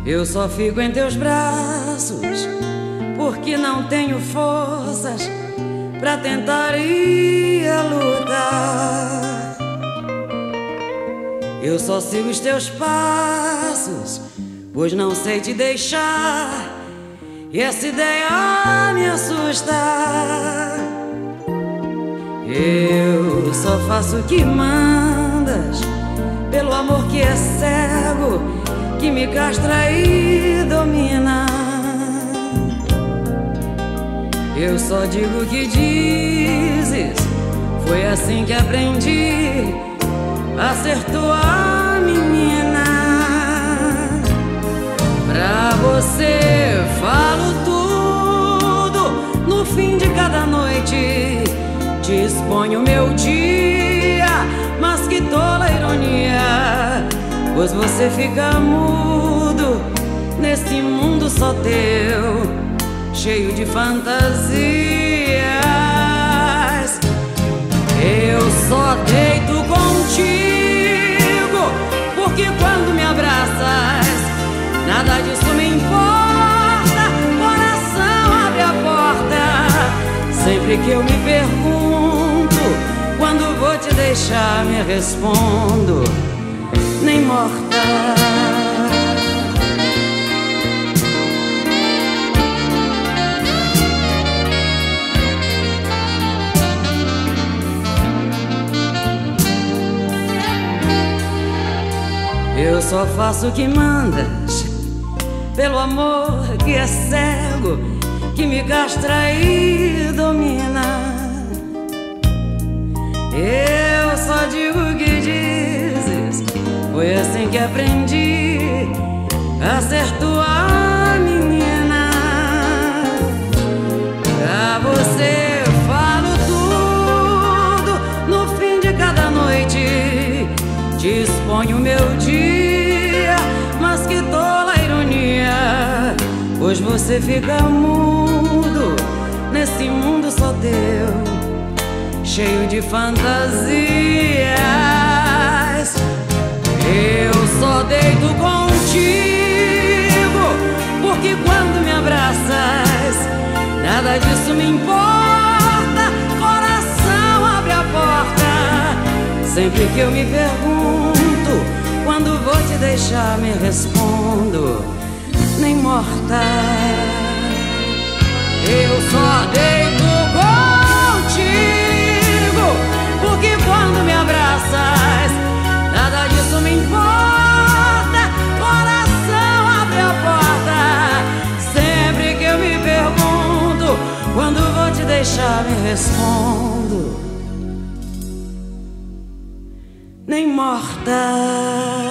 Eu só fico em teus braços porque não tenho forças pra tentar ir a lutar. Eu só sigo os teus passos, pois não sei te deixar, e essa ideia me assusta. Eu só faço o que mandas, pelo amor que é cego, que me castra e domina. Eu só digo o que dizes, foi assim que aprendi a ser tua menina. Pra você falo tudo no fim de cada noite, te exponho meu dia, mas que tola ironia, pois você fica mudo nesse mundo só teu, cheio de fantasias. Eu só deito contigo porque quando me abraças nada disso me importa. Coração, abre a porta. Sempre que eu me pergunto quando vou te deixar, me respondo: nem morta. Eu só faço o que mandas, pelo amor que é cego, que me castra e domina. Eu só digo o que dizes, foi assim que aprendi a ser tua menina. Pra você falo tudo no fim de cada noite, te exponho meu dia, mas que tola ironia, pois você fica mudo nesse mundo só teu, cheio de fantasias. Eu só deito contigo porque quando me abraças nada disso me importa. Coração, abre a porta. Sempre que eu me pergunto quando vou te deixar, me respondo: nem morta. Eu só deito contigo porque quando me abraças nada disso me importa. Coração, abre a porta. Sempre que eu me pergunto quando vou te deixar, me respondo: nem morta.